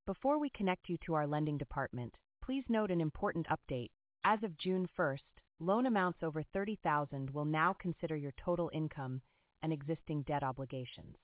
Before we connect you to our lending department, please note an important update. As of June 1st, loan amounts over $30,000 will now consider your total income and existing debt obligations.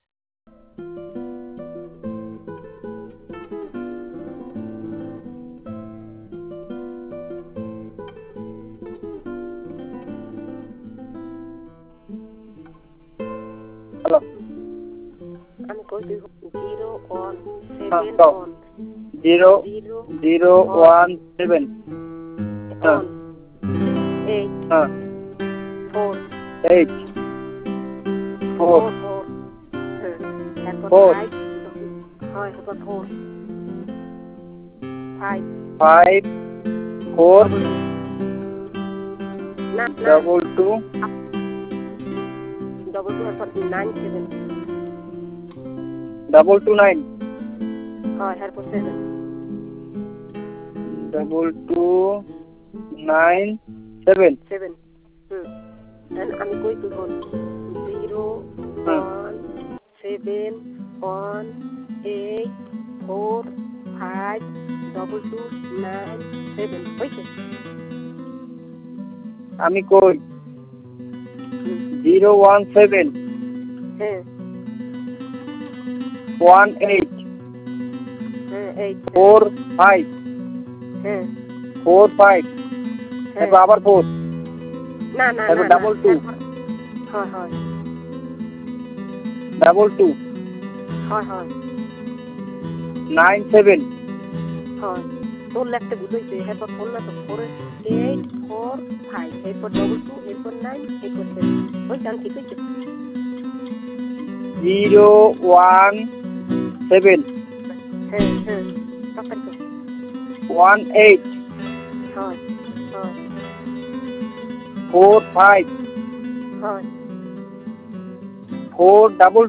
Hello. I'm going to 017 Stop. on 0 0 1 7 on 8 4 8 4 4 4 5 5 5 4 double 2 9 7 2 9 herefore 7 2 9 7 7 and I'm going to hold 0 1 7 1 8 4 5 2 9 7 okay আমি কই 0 1 7 1 8 8 4 5 4 5 এরপর আবার 4 না না এরপর double 2 হয় হয় double 2 হয় হয় 9 7 হয় তোর লেখতে বুঝাইছে এরপর ফোন না তো 4 8 4 5 এরপর double 2 এরপর 9 এরপর 7 ওই জান ঠিক আছে 0 1 7 তারপর তো 1 8 হয় হয় 4 5 হয় 4 double